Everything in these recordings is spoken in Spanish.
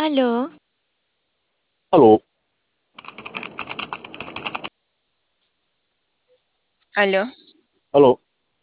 Aló, Aló, Aló, aló,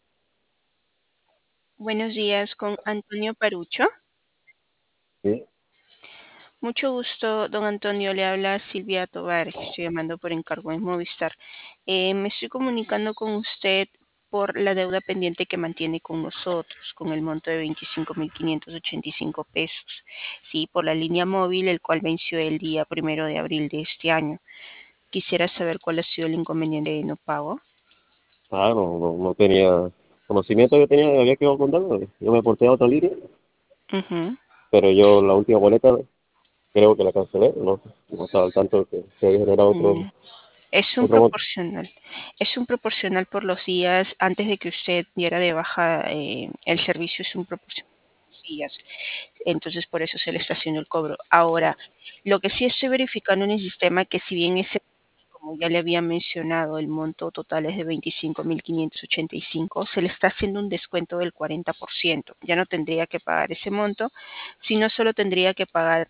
buenos días con Antonio Parucho. sí, Mucho gusto, don Antonio. Le habla Silvia Tovar. Estoy llamando por encargo de Movistar. Me estoy comunicando con usted por la deuda pendiente que mantiene con nosotros, con el monto de 25.585 pesos. Sí, por la línea móvil, el cual venció el día 1 de abril de este año. Quisiera saber cuál ha sido el inconveniente de no pago. no tenía conocimiento que tenía, había que contarlo. Yo me porté a otra línea, Ujú. pero yo la última boleta creo que la cancelé, no estaba al tanto de que se había generado Mm. Es un otro monto. proporcional. Es un proporcional por los días antes de que usted diera de baja el servicio, es un proporcional por los días. Entonces, por eso se le está haciendo el cobro. Ahora, lo que sí estoy verificando en el sistema, que si bien ese, como ya le había mencionado, el monto total es de 25.585, se le está haciendo un descuento del 40%. Ya no tendría que pagar ese monto, sino solo tendría que pagar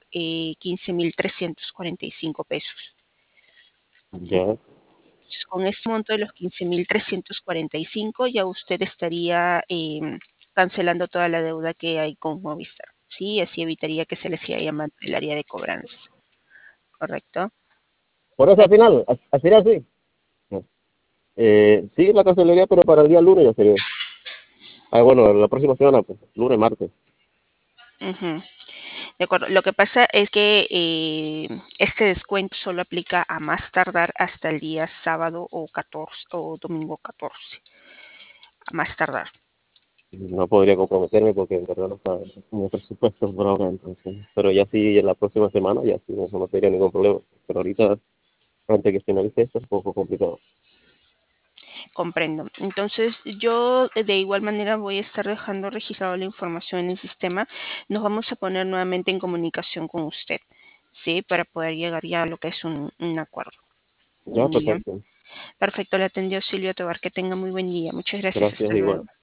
15.345 pesos. Ya, Con este monto de los 15.345 ya usted estaría cancelando toda la deuda que hay con Movistar. Sí, así evitaría que se le siga llamando el área de cobranzas. ¿Correcto? por eso al final, al final sí. Sí, la cancelaría, pero para el día lunes ya sería. Ah, bueno, la próxima semana, pues, lunes, martes. Ujú. De acuerdo. Lo que pasa es que este descuento solo aplica a más tardar hasta el día sábado o 14 o domingo 14. A más tardar. No podría comprometerme porque en verdad no está en mi presupuesto por ahora, entonces. Pero ya sí, en la próxima semana, ya sí, eso no sería ningún problema. Pero ahorita, antes que finalice esto, es un poco complicado. Comprendo. Entonces, yo de igual manera voy a estar dejando registrado la información en el sistema. Nos vamos a poner nuevamente en comunicación con usted, ¿sí? Para poder llegar ya a lo que es un acuerdo. Ya, Muy bien. perfecto. Perfecto, le atendió Silvia Tobar. Que tenga muy buen día. Muchas gracias. Gracias, Hasta igual. luego.